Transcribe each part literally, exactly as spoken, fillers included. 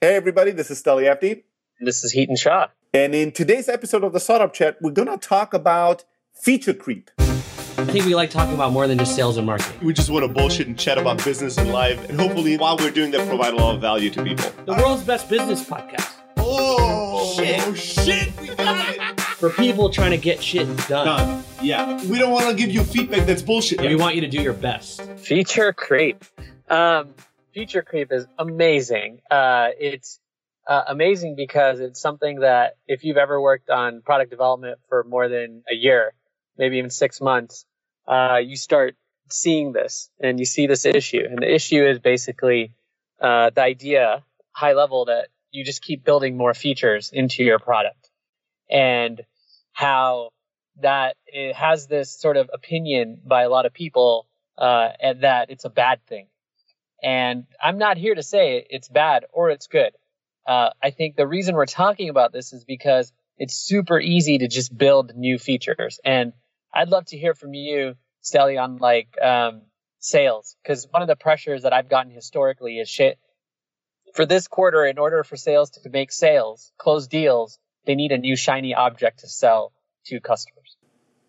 Hey, everybody, this is Steli Efti. This is Heaton Shah. And in today's episode of the Startup Chat, we're going to talk about feature creep. I think we like talking about more than just sales and marketing. We just want to bullshit and chat about business and life. And hopefully, while we're doing that, provide a lot of value to people. The world's best business podcast. Oh, shit. Oh, shit. We got it. For people trying to get shit done. Done. Yeah. We don't want to give you feedback that's bullshit. Yeah, we want you to do your best. Feature creep. Um, feature creep is amazing. Uh, it's uh, amazing because it's something that if you've ever worked on product development for more than a year, maybe even six months, uh, you start seeing this and you see this issue. And the issue is basically uh, the idea, high level, that you just keep building more features into your product. And how that it has this sort of opinion by a lot of people uh, and that it's a bad thing. And I'm not here to say it's bad or it's good. Uh, I think the reason we're talking about this is because it's super easy to just build new features. And I'd love to hear from you, Steli, on like um, sales, because one of the pressures that I've gotten historically is shit. For this quarter, in order for sales to make sales, close deals, they need a new shiny object to sell to customers.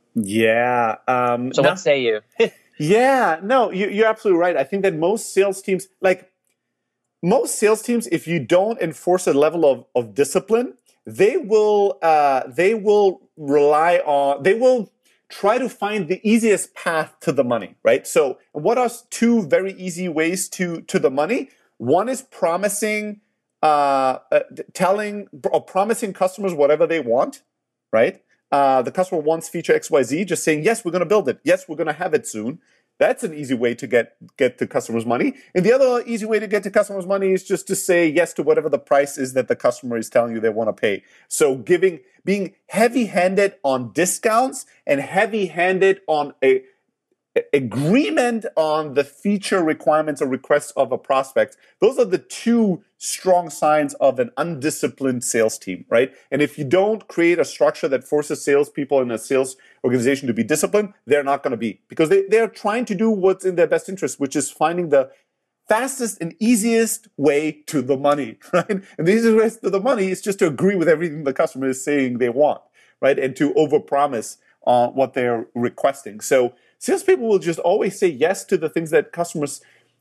Yeah. Um, so no, what say you? yeah, no, you, you're absolutely right. I think that most sales teams, like most sales teams, if you don't enforce a level of, of discipline, they will uh, they will rely on, they will try to find the easiest path to the money, right? So what are two very easy ways to, to the money? One is promising, uh, uh, telling or promising customers whatever they want, right? Uh, the customer wants feature X Y Z, just saying, yes, we're going to build it. Yes, we're going to have it soon. That's an easy way to get, get to customers' money. And the other easy way to get to customers' money is just to say yes to whatever the price is that the customer is telling you they want to pay. So giving, being heavy-handed on discounts and heavy-handed on a agreement on the feature requirements or requests of a prospect. Those are the two strong signs of an undisciplined sales team, right? And if you don't create a structure that forces salespeople in a sales organization to be disciplined, they're not going to be, because they, they're trying to do what's in their best interest, which is finding the fastest and easiest way to the money, right? And the easiest way to the money is just to agree with everything the customer is saying they want, right? And to overpromise on what they're requesting. So salespeople will just always say yes to the things that customers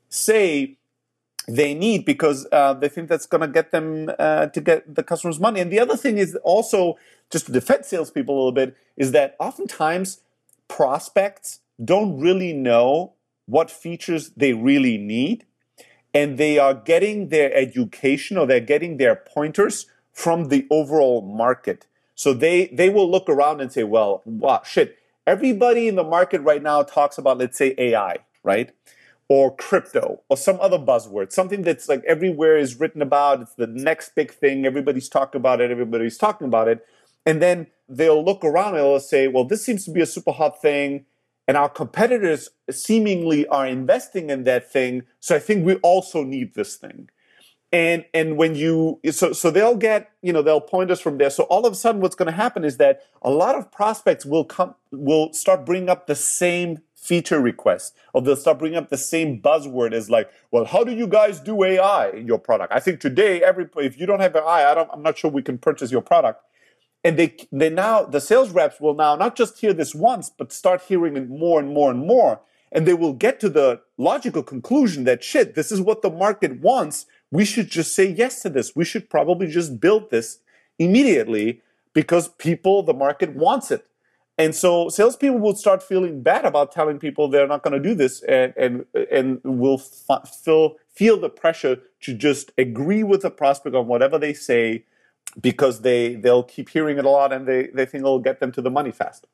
say they need because uh, they think that's going to get them uh, to get the customer's money. And the other thing is also, just to defend salespeople a little bit, is that oftentimes prospects don't really know what features they really need, and they are getting their education or they're getting their pointers from the overall market. So they, they will look around and say, well, wow, shit, everybody in the market right now talks about, let's say, A I, right? Or crypto, or some other buzzword, something that's like everywhere is written about. It's the next big thing. Everybody's talking about it. Everybody's talking about it. And then they'll look around and they'll say, well, this seems to be a super hot thing. And our competitors seemingly are investing in that thing. So I think we also need this thing. And and when you, so so they'll get, you know, they'll point us from there. So all of a sudden what's going to happen is that a lot of prospects will come, will start bringing up the same feature requests, or they'll start bringing up the same buzzword as like, well, how do you guys do A I in your product? I think today, every if you don't have A I, I don't, I'm not sure we can purchase your product. And they they now, the sales reps will now not just hear this once, but start hearing it more and more and more. And they will get to the logical conclusion that, shit, this is what the market wants. We should just say yes to this. We should probably just build this immediately because people, the market wants it. And so salespeople will start feeling bad about telling people they're not going to do this, and and and will f- feel feel the pressure to just agree with the prospect on whatever they say, because they they'll keep hearing it a lot and they they think it'll get them to the money fast.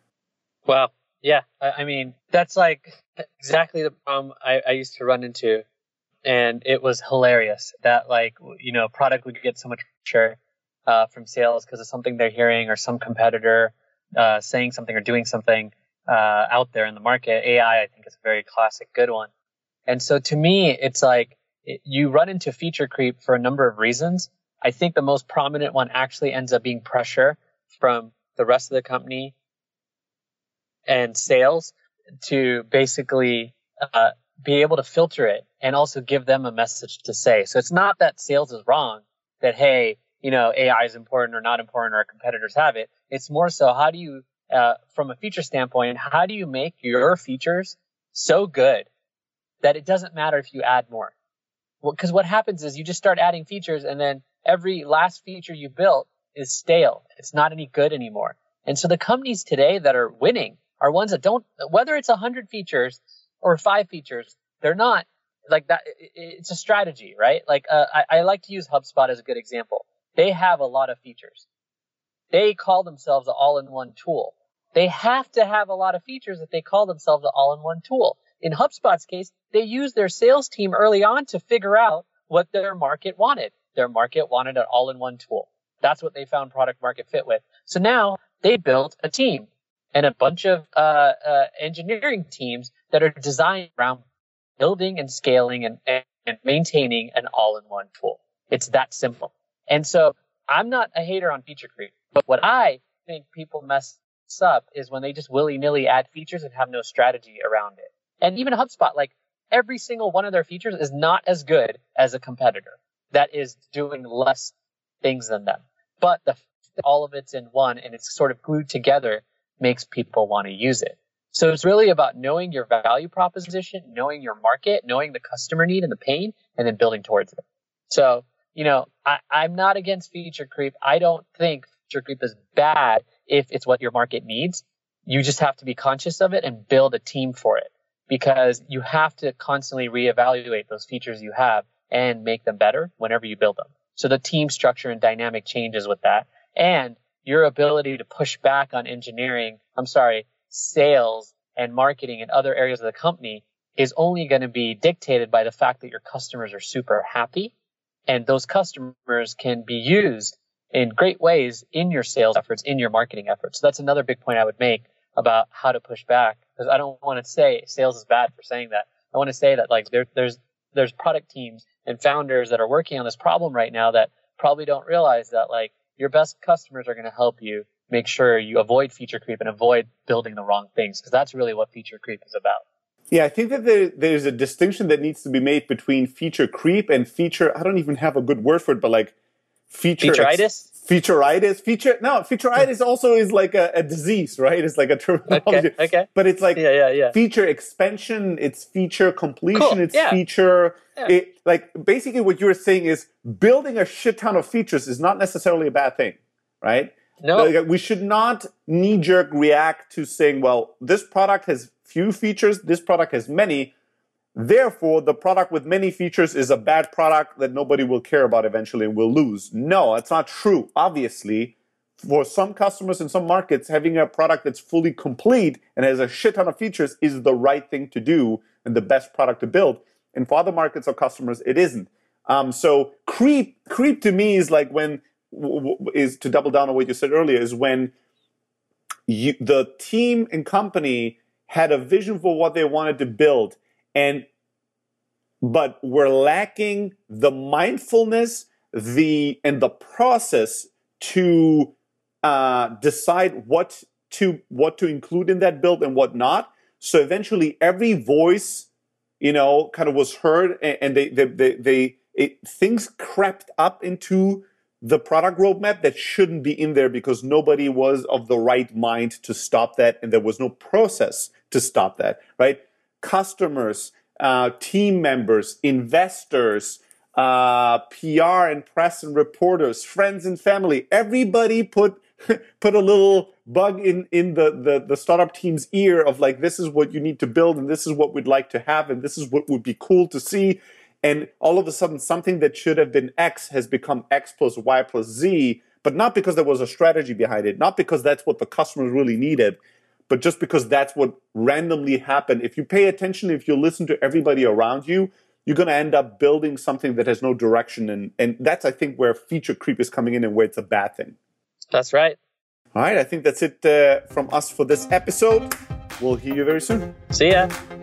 Well, yeah, I, I mean that's like exactly the problem I, I used to run into, and it was hilarious that like you know product would get so much pressure uh, from sales because of something they're hearing or some competitor Uh, saying something or doing something uh, out there in the market. A I, I think, is a very classic good one. And so to me, it's like it, you run into feature creep for a number of reasons. I think the most prominent one actually ends up being pressure from the rest of the company and sales to basically uh, be able to filter it and also give them a message to say. So it's not that sales is wrong, that, hey, you know, A I is important or not important or our competitors have it. It's more so, how do you, uh, from a feature standpoint, how do you make your features so good that it doesn't matter if you add more? Well, because what happens is you just start adding features, and then every last feature you built is stale. It's not any good anymore. And so the companies today that are winning are ones that don't, whether it's one hundred features or five features, they're not like that. It's a strategy, right? Like uh, I, I like to use HubSpot as a good example. They have a lot of features. They call themselves an all-in-one tool. They have to have a lot of features if they call themselves an all-in-one tool. In HubSpot's case, they used their sales team early on to figure out what their market wanted. Their market wanted an all-in-one tool. That's what they found product market fit with. So now they built a team and a bunch of uh, uh, engineering teams that are designed around building and scaling and, and, and maintaining an all-in-one tool. It's that simple. And so I'm not a hater on feature creep, but what I think people mess up is when they just willy-nilly add features and have no strategy around it. And even HubSpot, like every single one of their features is not as good as a competitor that is doing less things than them. But the all of it's in one and it's sort of glued together makes people want to use it. So it's really about knowing your value proposition, knowing your market, knowing the customer need and the pain, and then building towards it. So, you know, I, I'm not against feature creep. I don't think feature creep is bad if it's what your market needs. You just have to be conscious of it and build a team for it, because you have to constantly reevaluate those features you have and make them better whenever you build them. So the team structure and dynamic changes with that. And your ability to push back on engineering, I'm sorry, sales and marketing and other areas of the company is only going to be dictated by the fact that your customers are super happy. And those customers can be used in great ways in your sales efforts, in your marketing efforts. So that's another big point I would make about how to push back, because I don't want to say sales is bad for saying that. I want to say that like there, there's there's product teams and founders that are working on this problem right now that probably don't realize that like your best customers are going to help you make sure you avoid feature creep and avoid building the wrong things, because that's really what feature creep is about. Yeah, I think that there, there's a distinction that needs to be made between feature creep and feature, I don't even have a good word for it, but like feature... Featureitis? Ex- featureitis? Feature, no, featureitis also is like a, a disease, right? It's like a terminology. Okay, okay. But it's like yeah, yeah, yeah. feature expansion, it's feature completion, cool. it's yeah. feature... Yeah. It, like basically what you're saying is building a shit ton of features is not necessarily a bad thing, right? No. Like, we should not knee-jerk react to saying, well, this product has few features, this product has many, therefore the product with many features is a bad product that nobody will care about eventually and will lose. No, that's not true. Obviously, for some customers in some markets, having a product that's fully complete and has a shit ton of features is the right thing to do and the best product to build. And for other markets or customers, it isn't. Um, so creep, creep to me is like when, w- w- is to double down on what you said earlier, is when you, the team and company had a vision for what they wanted to build, and but were lacking the mindfulness, the and the process to uh, decide what to what to include in that build and what not. So eventually, every voice, you know, kind of was heard, and, and they they they, they it, things crept up into the product roadmap that shouldn't be in there because nobody was of the right mind to stop that, and there was no process to stop that, right? Customers, uh, team members, investors, uh, P R and press and reporters, friends and family, everybody put put a little bug in, in the, the, the startup team's ear of like, this is what you need to build, and this is what we'd like to have, and this is what would be cool to see. And all of a sudden, something that should have been X has become X plus Y plus Z, but not because there was a strategy behind it, not because that's what the customers really needed, but just because that's what randomly happened. If you pay attention, if you listen to everybody around you, you're going to end up building something that has no direction. And, and that's, I think, where feature creep is coming in and where it's a bad thing. That's right. All right, I think that's it uh, from us for this episode. We'll hear you very soon. See ya.